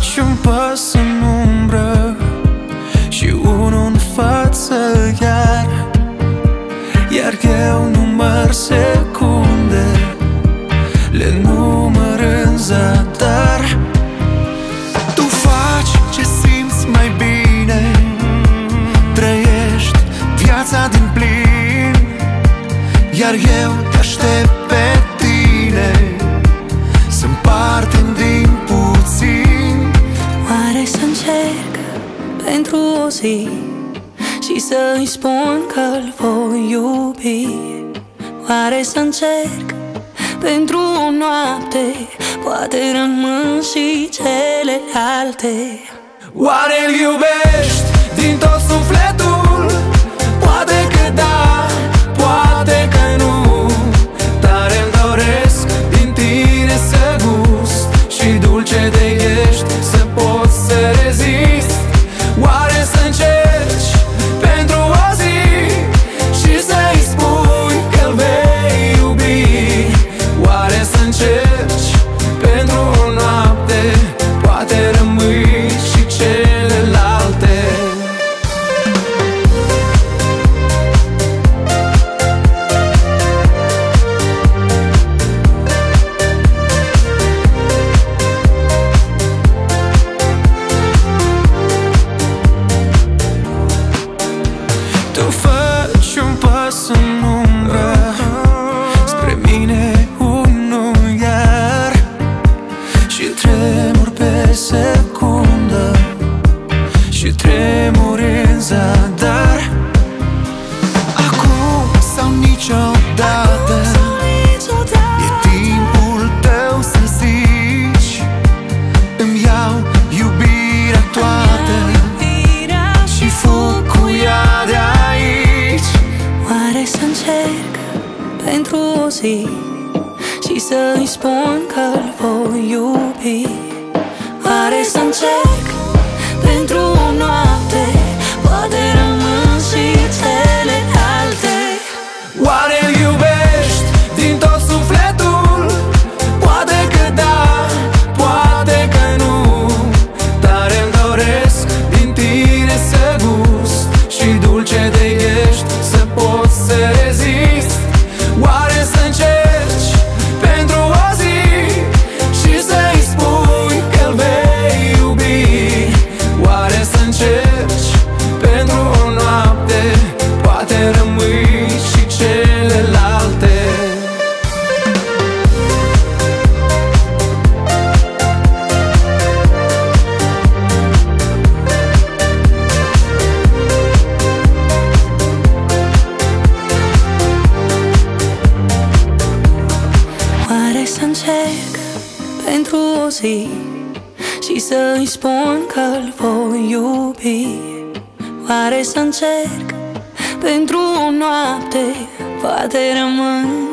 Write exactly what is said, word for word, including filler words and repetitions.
faci un pas în umbră și unul în față iar, iar eu număr secunde, le număr în zadar. Tu faci ce simți mai bine, trăiești viața din plin, iar eu te aștept pe tine să împartem din puțin. Oare să încerc pentru o zi și să-i spun că-l voi iubi? Oare să încerc pentru o noapte, poate rămân și celelalte? Oare-l iubești din tot sufletul? Poate că da, poate că nu, tare-mi doresc din tine să gust și dulce de ești să pot să rezist. Oare să încerci pentru o zi și să-i spui că-l vei iubi? Oare să încerci pentru o noapte, poate rămâi și celelalte? Tu faci un pas în umbră spre mine unul iar, și tremur pe secundă și tremur în zadar. Acum sau niciodată, e timpul tău să zici, îmi iau iubirea toată și fug cu ea de aici. Oare să încerc pentru o zi și să-i spun că-l voi iubi? Oare să încerc pentru o noapte, poate rămân și celelalte? Oare-l iubești din tot sufletul? Poate că da, poate că nu, tare-mi doresc din tine să gust și dulce de ești să pot să rezist. Oare să încerci pentru o zi și să-i spui că-l vei iubi? Oare să încerci pentru o noapte, poate rămâi și celelalte? Oare să încerc pentru o zi și să-i spun că-l voi iubi? Oare să încerc pentru o noapte, poate rămân